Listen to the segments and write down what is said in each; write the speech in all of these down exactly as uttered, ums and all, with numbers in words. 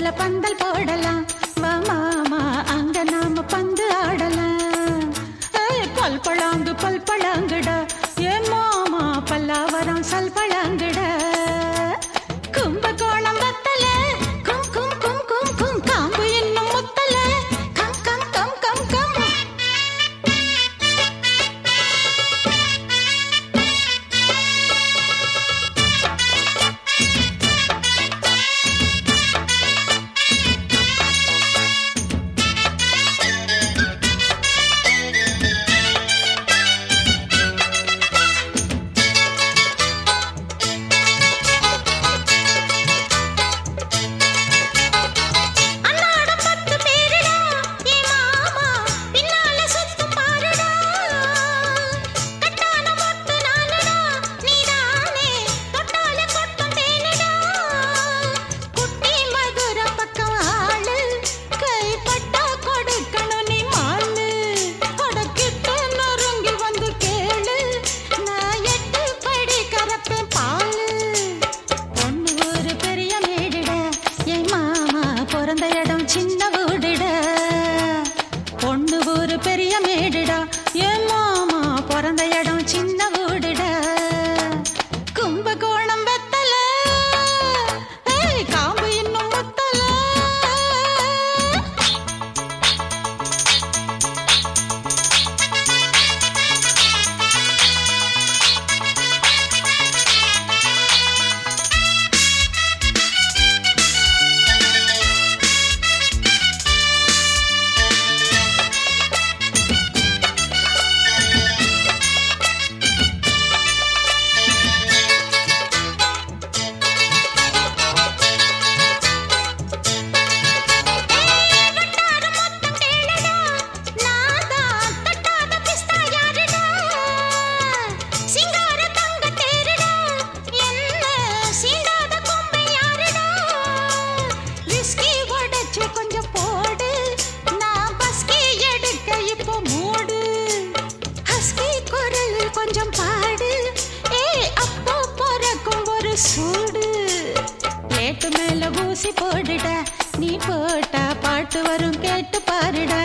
அந்தரத்துல பந்தல் போடலாம் வா மாமா அங்க நாம பந்து ஆடலாம் பல் பழாங்கு பல் பழாங்குடா ஏ மாமா பல்லாவரம் சல் பழாங்குடா கும்பகோணம் வத்தல கும் கும் கும் கும் கும் காம்பு இன்னும் முத்தல கம் கம் கம் கம் கம் நீ போட்டா பாட்டு வரும் கேட்டு பாருடா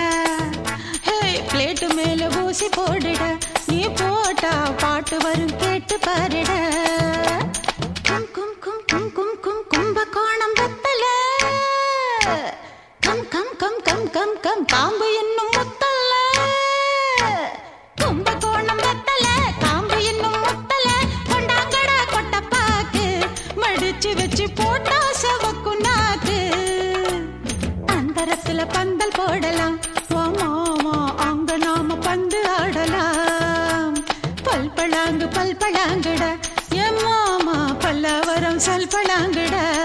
ஹே பிளேட்டு மேல ஊசி போடுடா நீ போட்டா பாட்டு வரும் கேட்டு பாருடா கும் கும் கும் கும் கும் கும் கும்பகோணம் வத்தல கம் கம் கம் கம் கம் கம் காம்பு இன்னும் முத்தல கும்பகோணம் வத்தல காம்பு இன்னும் முத்தல கொண்டாங்கடா கொட்டப்பாக்கு மடிச்சு வச்சு போட்டா சவக்கு நாக்கு அந்தரத்துல பந்தல் போடலாம் வா மாமா அங்க நாம பந்து ஆடலாம் பல் பழாங்கு பல் பழாங்குடா என் மாமா பல்லாவரம் சல் பழாங்குடா